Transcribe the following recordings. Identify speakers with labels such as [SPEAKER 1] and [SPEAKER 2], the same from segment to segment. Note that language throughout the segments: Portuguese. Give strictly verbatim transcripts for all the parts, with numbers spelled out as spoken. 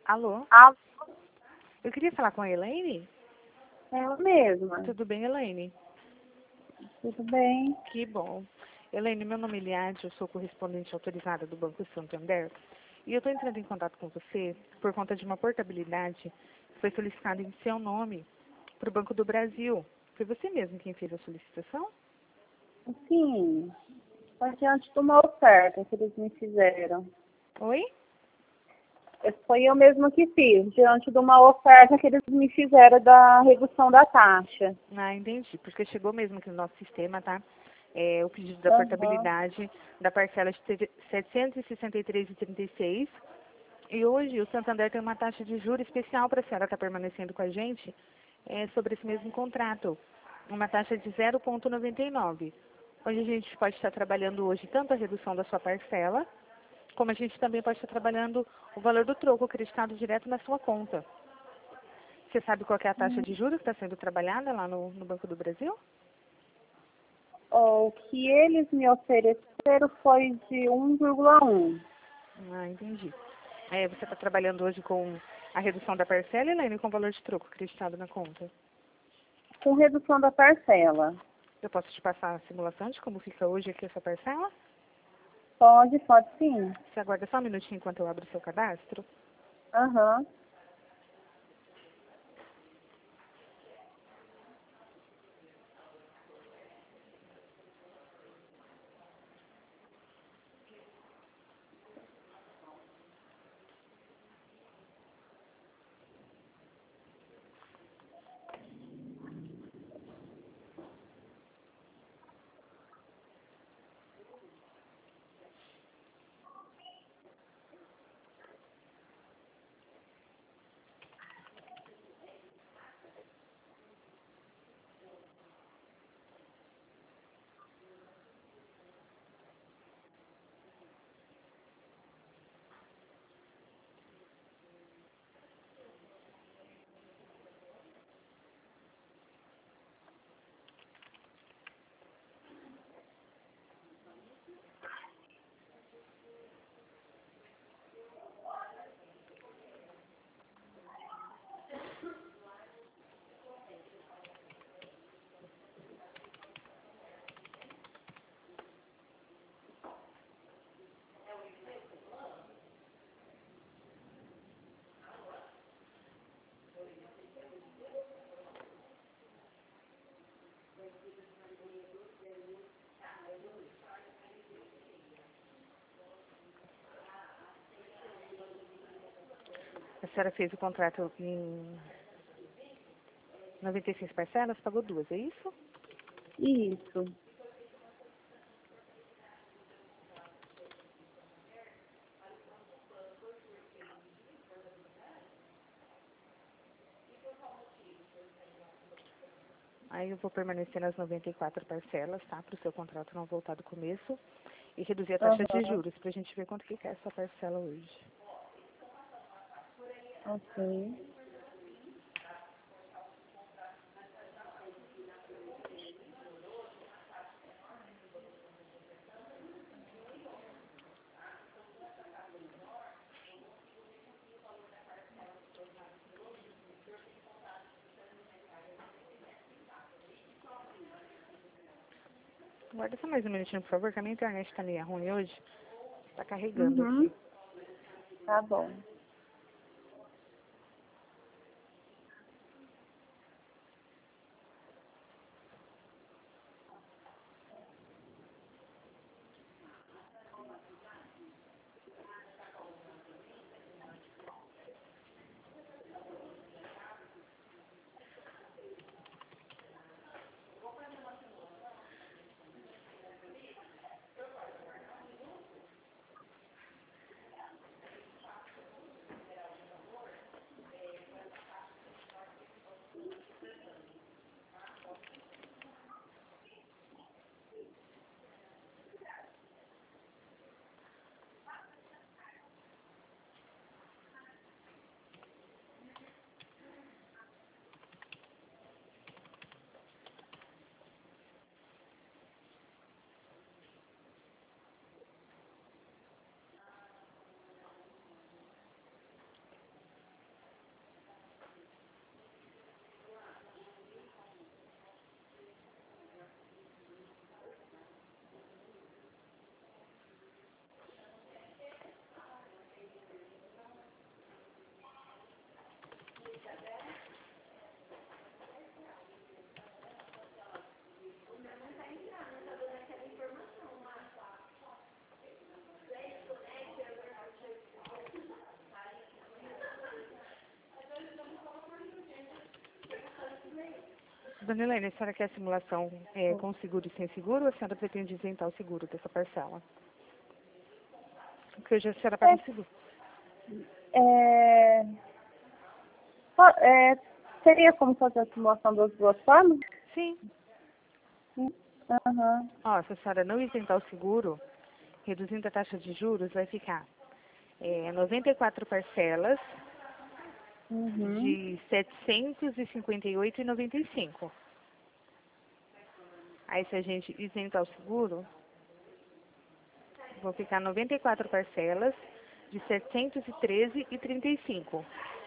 [SPEAKER 1] Alô?
[SPEAKER 2] Ah,
[SPEAKER 1] Eu queria falar com a Elaine.
[SPEAKER 2] é ela mesma.
[SPEAKER 1] Tudo bem, Elaine?
[SPEAKER 2] Tudo bem?
[SPEAKER 1] Que bom. Elaine, meu nome é Eliade, eu sou correspondente autorizada do Banco Santander. E eu estou entrando em contato com você por conta de uma portabilidade que foi solicitada em seu nome para o Banco do Brasil. Foi você mesmo quem fez a solicitação?
[SPEAKER 2] Sim, foi diante de uma oferta que eles me fizeram.
[SPEAKER 1] Oi?
[SPEAKER 2] Foi eu mesma que fiz, diante de uma oferta que eles me fizeram da redução da taxa.
[SPEAKER 1] Ah, entendi. Porque chegou mesmo aqui no nosso sistema, tá? É, o pedido da
[SPEAKER 2] Aham.
[SPEAKER 1] portabilidade da parcela de setecentos e sessenta e três vírgula trinta e seis. E hoje o Santander tem uma taxa de juros especial para a senhora estar permanecendo com a gente é, sobre esse mesmo contrato. Uma taxa de zero vírgula noventa e nove. Onde a gente pode estar trabalhando hoje tanto a redução da sua parcela, como a gente também pode estar trabalhando o valor do troco acreditado direto na sua conta. Você sabe qual que é a taxa de juros que está sendo trabalhada lá no, no Banco do Brasil?
[SPEAKER 2] O que eles me ofereceram foi de um vírgula um.
[SPEAKER 1] Ah, entendi. É, você está trabalhando hoje com a redução da parcela, Elaine, com o valor de troco acreditado na conta?
[SPEAKER 2] Com redução da parcela.
[SPEAKER 1] Eu posso te passar a simulação de como fica hoje aqui essa parcela?
[SPEAKER 2] Pode, pode sim.
[SPEAKER 1] Você aguarda só um minutinho enquanto eu abro o seu cadastro?
[SPEAKER 2] Aham.
[SPEAKER 1] A senhora fez o contrato em noventa e seis parcelas, pagou duas, é isso?
[SPEAKER 2] Isso.
[SPEAKER 1] Aí eu vou permanecer nas noventa e quatro parcelas, tá? Para o seu contrato não voltar do começo. E reduzir a taxa de
[SPEAKER 2] Aham.
[SPEAKER 1] juros, para a gente ver quanto que é essa parcela hoje.
[SPEAKER 2] Ok.
[SPEAKER 1] Guarda só mais um minutinho, por favor, que a minha internet tá meio ruim hoje. Tá carregando
[SPEAKER 2] Uhum.
[SPEAKER 1] aqui.
[SPEAKER 2] Tá bom.
[SPEAKER 1] Dona Elaine, a senhora quer simulação é, com seguro e sem seguro, ou a senhora pretende isentar o seguro dessa parcela? Porque hoje a senhora paga
[SPEAKER 2] É,
[SPEAKER 1] o seguro.
[SPEAKER 2] é, po- é, Teria como fazer a simulação das duas formas?
[SPEAKER 1] Sim.
[SPEAKER 2] Sim. Aham.
[SPEAKER 1] Ó, se a senhora não isentar o seguro, reduzindo a taxa de juros, vai ficar é, noventa e quatro parcelas
[SPEAKER 2] Uhum.
[SPEAKER 1] de setecentos e cinquenta e oito reais e noventa e cinco. Aí, se a gente isentar o seguro, vão ficar noventa e quatro parcelas de setecentos e treze reais e trinta e cinco.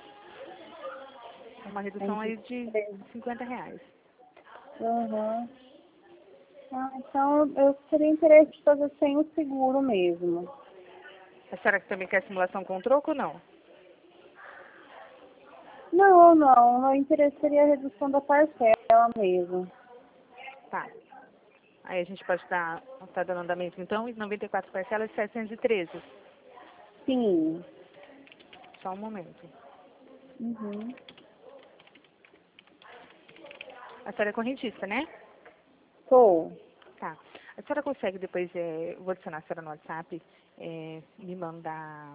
[SPEAKER 1] É uma redução
[SPEAKER 2] Entendi.
[SPEAKER 1] aí de cinquenta reais.
[SPEAKER 2] Aham. Ah, então eu teria interesse de fazer sem o seguro mesmo.
[SPEAKER 1] A senhora também quer simulação com troco ou não?
[SPEAKER 2] Não, não. O meu interesse seria a redução da parcela mesmo.
[SPEAKER 1] Tá. Aí a gente pode dar, tá dando andamento então, em noventa e quatro parcelas de setecentos e treze.
[SPEAKER 2] Sim.
[SPEAKER 1] Só um momento.
[SPEAKER 2] Uhum.
[SPEAKER 1] A senhora é correntista, né?
[SPEAKER 2] Tô.
[SPEAKER 1] Tá. A senhora consegue depois, é, eu vou adicionar a senhora no WhatsApp, é, me mandar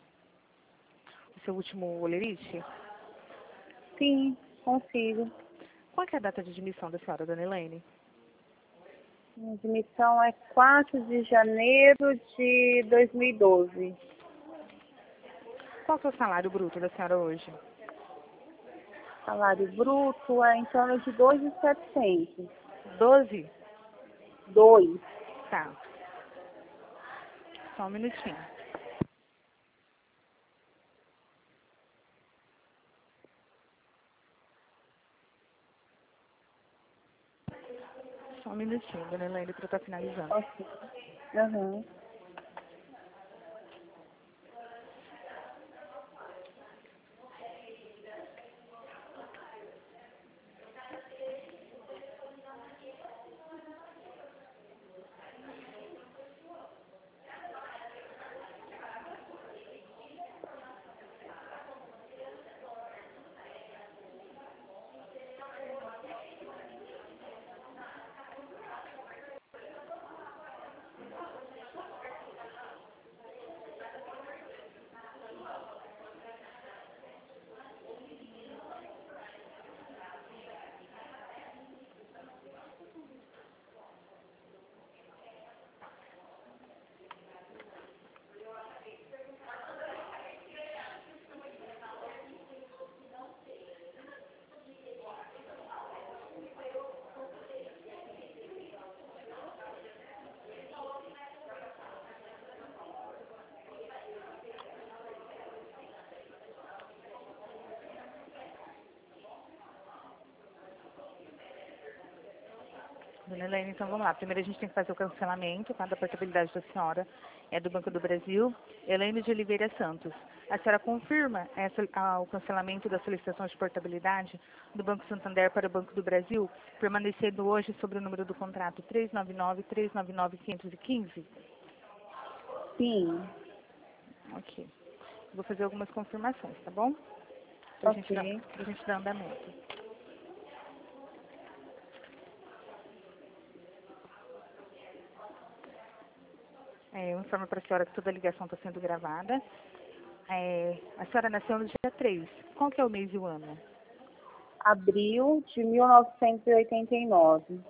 [SPEAKER 1] o seu último olerite?
[SPEAKER 2] Sim, consigo.
[SPEAKER 1] Qual que é a data de admissão da senhora, dona Elaine?
[SPEAKER 2] Minha admissão é quatro de janeiro de dois mil e doze.
[SPEAKER 1] Qual que é o salário bruto da senhora hoje?
[SPEAKER 2] Salário bruto é em torno de dois mil e setecentos.
[SPEAKER 1] Doze.
[SPEAKER 2] Dois.
[SPEAKER 1] Tá. Só um minutinho. Só um minutinho, dona Elaine, para eu estar finalizando.
[SPEAKER 2] Ok. Aham.
[SPEAKER 1] Dona Elaine, então vamos lá. Primeiro a gente tem que fazer o cancelamento, tá, da portabilidade da senhora. É do Banco do Brasil, Elaine de Oliveira Santos. A senhora confirma essa, ah, o cancelamento da solicitação de portabilidade do Banco Santander para o Banco do Brasil, permanecendo hoje sobre o número do contrato três nove nove, três nove nove, quinhentos e quinze?
[SPEAKER 2] Sim.
[SPEAKER 1] Ok. Vou fazer algumas confirmações, tá bom? Pra gente dar,
[SPEAKER 2] Ok.
[SPEAKER 1] pra gente dar andamento. É, eu informo para a senhora que toda a ligação está sendo gravada. É, a senhora nasceu no dia três. Qual que é o mês e o ano?
[SPEAKER 2] Abril de mil novecentos e oitenta e nove.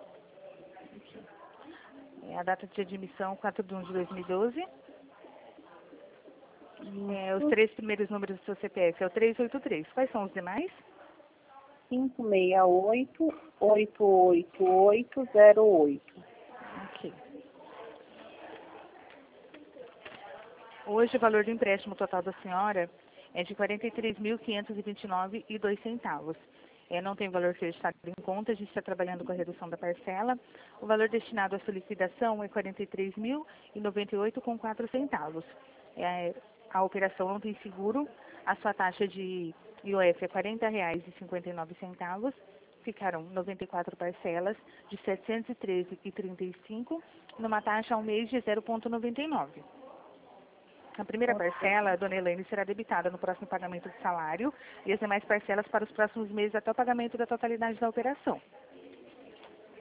[SPEAKER 1] É, a data de admissão, quatro de um de dois mil e doze. É, os
[SPEAKER 2] Isso.
[SPEAKER 1] três primeiros números do seu C P F é o trezentos e oitenta e três. Quais são os demais?
[SPEAKER 2] cinco seis oito, oito oito oito zero oito.
[SPEAKER 1] Ok. Hoje o valor do empréstimo total da senhora é de quarenta e três mil, quinhentos e vinte e nove reais e dois centavos. É, não tem valor acreditado em conta, a gente está trabalhando com a redução da parcela. O valor destinado à sua liquidação é quarenta e três mil e noventa e oito reais com quatro centavos. É, a operação não tem seguro, a sua taxa de I O F é quarenta reais e cinquenta e nove centavos. Ficaram noventa e quatro parcelas de setecentos e treze reais e trinta e cinco, numa taxa ao mês de zero vírgula noventa e nove. A primeira parcela, dona Elaine, será debitada no próximo pagamento de salário e as demais parcelas para os próximos meses até o pagamento da totalidade da operação.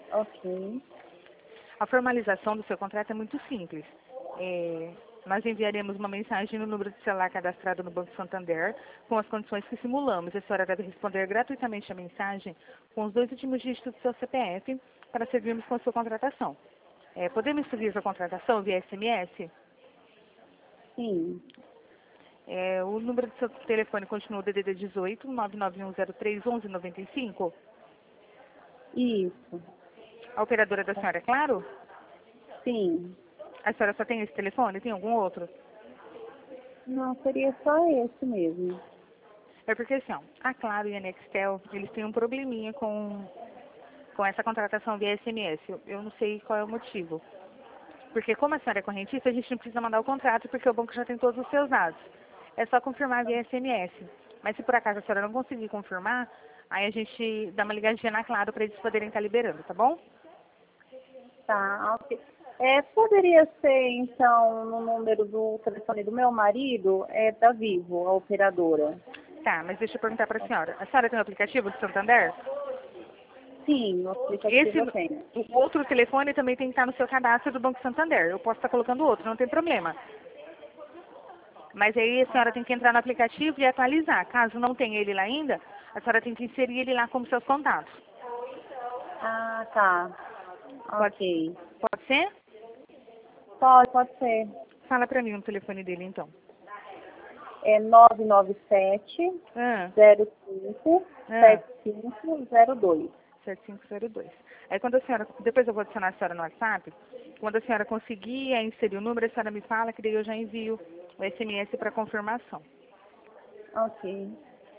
[SPEAKER 2] Ok.
[SPEAKER 1] A formalização do seu contrato é muito simples. É, nós enviaremos uma mensagem no número de celular cadastrado no Banco Santander com as condições que simulamos. A senhora deve responder gratuitamente a mensagem com os dois últimos dígitos do seu C P F para seguirmos com a sua contratação. É, podemos seguir a contratação via S M S?
[SPEAKER 2] Sim.
[SPEAKER 1] É, o número do seu telefone continua o D D D dezoito, nove nove um zero três, onze noventa e cinco.
[SPEAKER 2] Isso.
[SPEAKER 1] A operadora da senhora, é claro?
[SPEAKER 2] Sim.
[SPEAKER 1] A senhora só tem esse telefone? Tem algum outro?
[SPEAKER 2] Não, seria só esse mesmo.
[SPEAKER 1] É porque, assim, ó, a Claro e a Nextel, eles têm um probleminha com, com essa contratação via S M S. Eu, eu não sei qual é o motivo. Porque como a senhora é correntista, a gente não precisa mandar o contrato, porque o banco já tem todos os seus dados. É só confirmar via S M S. Mas se por acaso a senhora não conseguir confirmar, aí a gente dá uma ligadinha na Claro para eles poderem estar liberando, tá bom?
[SPEAKER 2] Tá, ok. É, poderia ser, então, no número do telefone do meu marido, é da Vivo, a operadora.
[SPEAKER 1] Tá, mas deixa eu perguntar para a senhora. A senhora tem o aplicativo do Santander?
[SPEAKER 2] Sim, o
[SPEAKER 1] Esse,
[SPEAKER 2] aplicativo eu tenho.
[SPEAKER 1] o outro telefone também tem que estar no seu cadastro do Banco Santander. Eu posso estar colocando outro, não tem problema. Mas aí a senhora tem que entrar no aplicativo e atualizar. Caso não tenha ele lá ainda, a senhora tem que inserir ele lá como seus contatos.
[SPEAKER 2] Ah, tá.
[SPEAKER 1] Pode,
[SPEAKER 2] Ok.
[SPEAKER 1] pode ser?
[SPEAKER 2] Pode, pode ser.
[SPEAKER 1] Fala para mim o telefone dele, então.
[SPEAKER 2] É nove nove sete,
[SPEAKER 1] Ah,
[SPEAKER 2] zero cinco,
[SPEAKER 1] ah,
[SPEAKER 2] sete cinco zero dois.
[SPEAKER 1] sete cinco zero dois. Aí quando a senhora, depois eu vou adicionar a senhora no WhatsApp, quando a senhora conseguir é, inserir o número, a senhora me fala que daí eu já envio o S M S para confirmação.
[SPEAKER 2] Ok.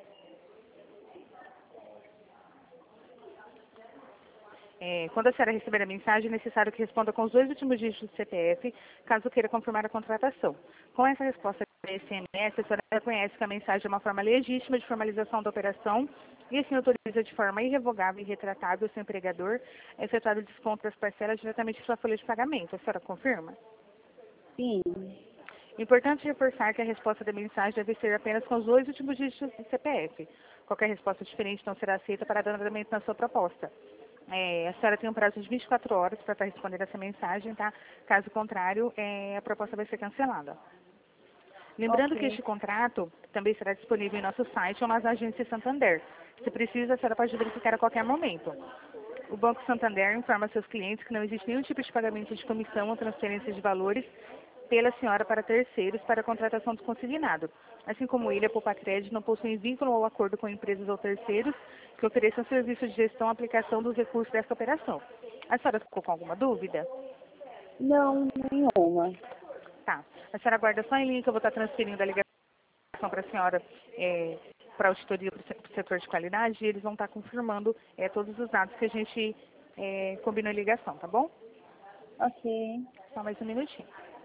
[SPEAKER 1] É, quando a senhora receber a mensagem, é necessário que responda com os dois últimos dígitos do C P F, caso queira confirmar a contratação. Com essa resposta do S M S, a senhora reconhece que a mensagem é uma forma legítima de formalização da operação e assim autoriza de forma irrevogável e retratável o seu empregador a efetuar o desconto das parcelas diretamente em sua folha de pagamento. A senhora confirma?
[SPEAKER 2] Sim.
[SPEAKER 1] Importante reforçar que a resposta da mensagem deve ser apenas com os dois últimos dígitos do C P F. Qualquer resposta diferente não será aceita para dar andamento na sua proposta. É, a senhora tem um prazo de vinte e quatro horas para estar respondendo essa mensagem, tá? Caso contrário, é, a proposta vai ser cancelada. Lembrando que
[SPEAKER 2] Ok.
[SPEAKER 1] este contrato também será disponível em nosso site ou nas agências Santander. Se precisa, a senhora pode verificar a qualquer momento. O Banco Santander informa seus clientes que não existe nenhum tipo de pagamento de comissão ou transferência de valores pela senhora para terceiros para a contratação do consignado. Assim como ele, a Poupa Crédito não possui vínculo ou acordo com empresas ou terceiros que ofereçam serviço de gestão e aplicação dos recursos dessa operação. A senhora ficou com alguma dúvida?
[SPEAKER 2] Não, nenhuma.
[SPEAKER 1] Tá. A senhora aguarda só em linha que eu vou estar transferindo a ligação para a senhora é, para a auditoria para o setor de qualidade e eles vão estar confirmando é, todos os dados que a gente é, combinou em ligação, tá bom?
[SPEAKER 2] Ok.
[SPEAKER 1] Só mais um minutinho.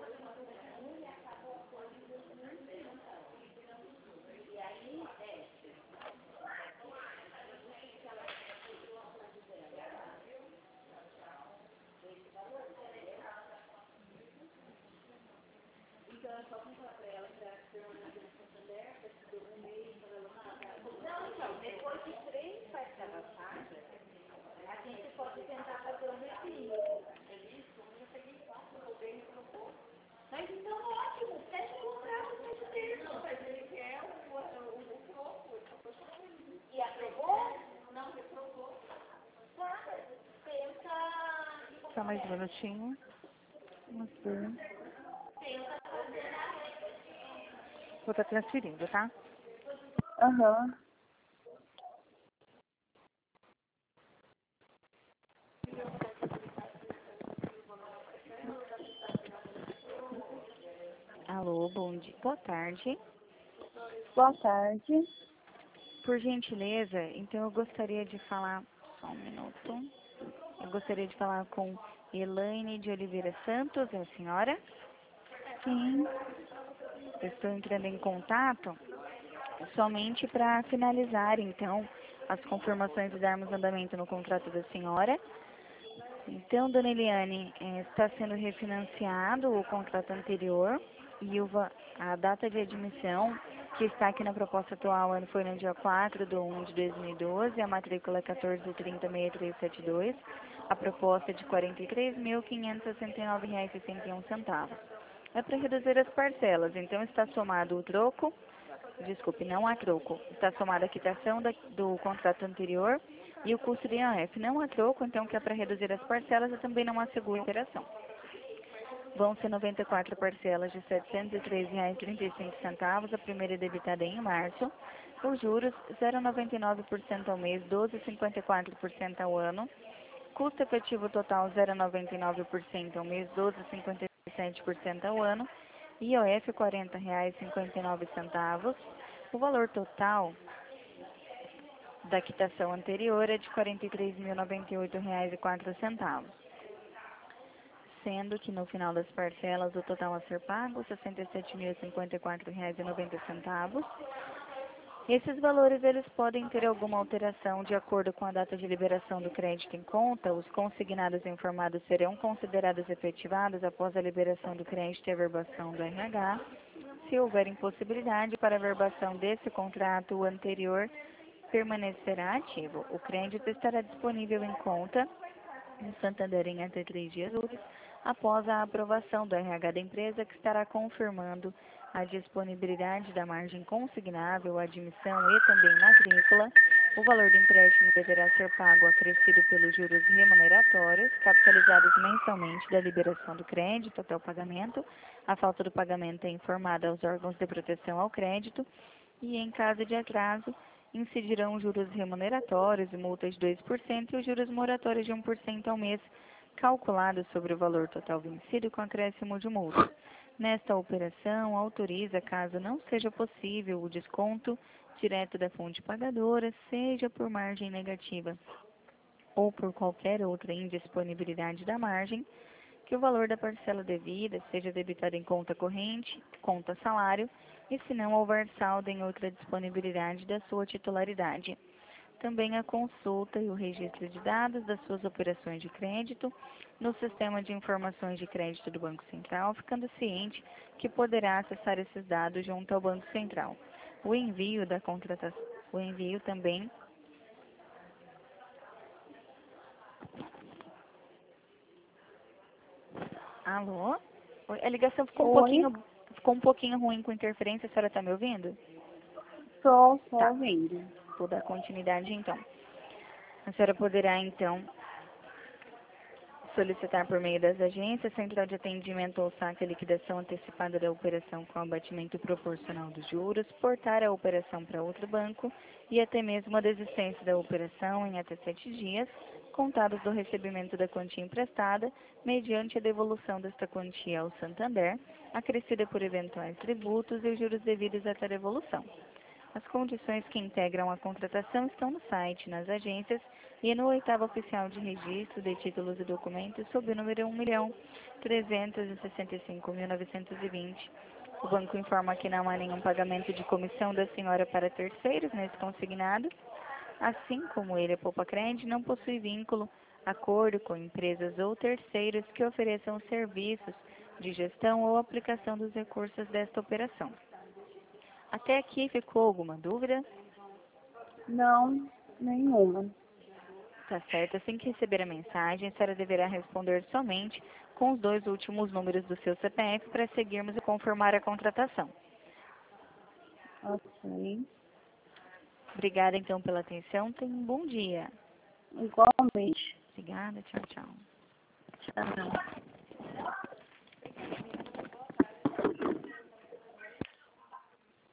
[SPEAKER 1] Só mais um minutinho.
[SPEAKER 2] Ok.
[SPEAKER 1] Vou estar transferindo, tá?
[SPEAKER 2] Aham.
[SPEAKER 1] Alô, bom dia. Boa tarde.
[SPEAKER 2] Boa tarde.
[SPEAKER 1] Por gentileza, então eu gostaria de falar. Só um minuto. Eu gostaria de falar com Elaine de Oliveira Santos, é a senhora?
[SPEAKER 2] Sim.
[SPEAKER 1] Eu estou entrando em contato somente para finalizar, então, as confirmações e darmos andamento no contrato da senhora. Então, dona Eliane, eh, está sendo refinanciado o contrato anterior e o va- a data de admissão que está aqui na proposta atual foi no dia quatro de um de dois mil e doze, a matrícula é um quatro três zero seis três sete dois.
[SPEAKER 3] A proposta é de quarenta e três mil, quinhentos e sessenta e nove reais e sessenta e um centavos. É para reduzir as parcelas, então está somado o troco, desculpe, não há troco, está somada a quitação da, do contrato anterior e o custo de I A F. Não há troco, então que é para reduzir as parcelas e também não há seguro operação. Vão ser noventa e quatro parcelas de setecentos e treze reais e trinta e cinco centavos, a primeira é debitada em março. Os juros zero vírgula noventa e nove por cento ao mês, doze vírgula cinquenta e quatro por cento ao ano. Custo efetivo total zero vírgula noventa e nove por cento ao mês, doze vírgula cinquenta e sete por cento ao ano. I O F quarenta reais e cinquenta e nove centavos. O valor total da quitação anterior é de quarenta e três mil, noventa e oito reais e quatro centavos. Sendo que no final das parcelas o total a ser pago sessenta e sete mil, cinquenta e quatro reais e noventa centavos. Esses valores eles podem ter alguma alteração de acordo com a data de liberação do crédito em conta. Os consignados informados serão considerados efetivados após a liberação do crédito e a verbação do R H. Se houver impossibilidade para a verbação desse contrato, o anterior permanecerá ativo. O crédito estará disponível em conta no Santander em até três dias úteis após a aprovação do R H da empresa, que estará confirmando a disponibilidade da margem consignável, admissão e também matrícula. O valor do empréstimo deverá ser pago acrescido pelos juros remuneratórios, capitalizados mensalmente da liberação do crédito até o pagamento. A falta do pagamento é informada aos órgãos de proteção ao crédito e, em caso de atraso, incidirão juros remuneratórios e multas de dois por cento e os juros moratórios de um por cento ao mês, calculados sobre o valor total vencido com acréscimo de multa. Nesta operação, autoriza, caso não seja possível, o desconto direto da fonte pagadora, seja por margem negativa ou por qualquer outra indisponibilidade da margem, que o valor da parcela devida seja debitado em conta corrente, conta salário, e se não houver saldo em outra disponibilidade da sua titularidade. Também a consulta e o registro de dados das suas operações de crédito no Sistema de Informações de Crédito do Banco Central, ficando ciente que poderá acessar esses dados junto ao Banco Central. O envio da contratação, o envio também Alô? Oi, a ligação ficou um
[SPEAKER 2] Oi,
[SPEAKER 3] pouquinho, ficou um pouquinho ruim com interferência, a senhora está me ouvindo?
[SPEAKER 2] estou estou
[SPEAKER 3] Tá,
[SPEAKER 2] ouvindo.
[SPEAKER 3] vou dar continuidade então. A senhora poderá então solicitar por meio das agências, central de atendimento ou saque a liquidação antecipada da operação com abatimento proporcional dos juros, portar a operação para outro banco e até mesmo a desistência da operação em até sete dias, contados do recebimento da quantia emprestada, mediante a devolução desta quantia ao Santander, acrescida por eventuais tributos e os juros devidos à devolução. As condições que integram a contratação estão no site, nas agências e no oitavo oficial de registro de títulos e documentos sob o número um milhão trezentos e sessenta e cinco mil novecentos e vinte. O banco informa que não há nenhum pagamento de comissão da senhora para terceiros nesse consignado. Assim como ele, a Poupa Cred, não possui vínculo, acordo com empresas ou terceiros que ofereçam serviços de gestão ou aplicação dos recursos desta operação. Até aqui ficou alguma dúvida?
[SPEAKER 2] Não, nenhuma.
[SPEAKER 3] Tá certo. Assim que receber a mensagem, a senhora deverá responder somente com os dois últimos números do seu C P F para seguirmos e confirmar a contratação.
[SPEAKER 2] Ok.
[SPEAKER 3] Obrigada, então, pela atenção. Tenha um bom dia.
[SPEAKER 2] Igualmente.
[SPEAKER 3] Obrigada. Tchau, tchau.
[SPEAKER 2] Tchau.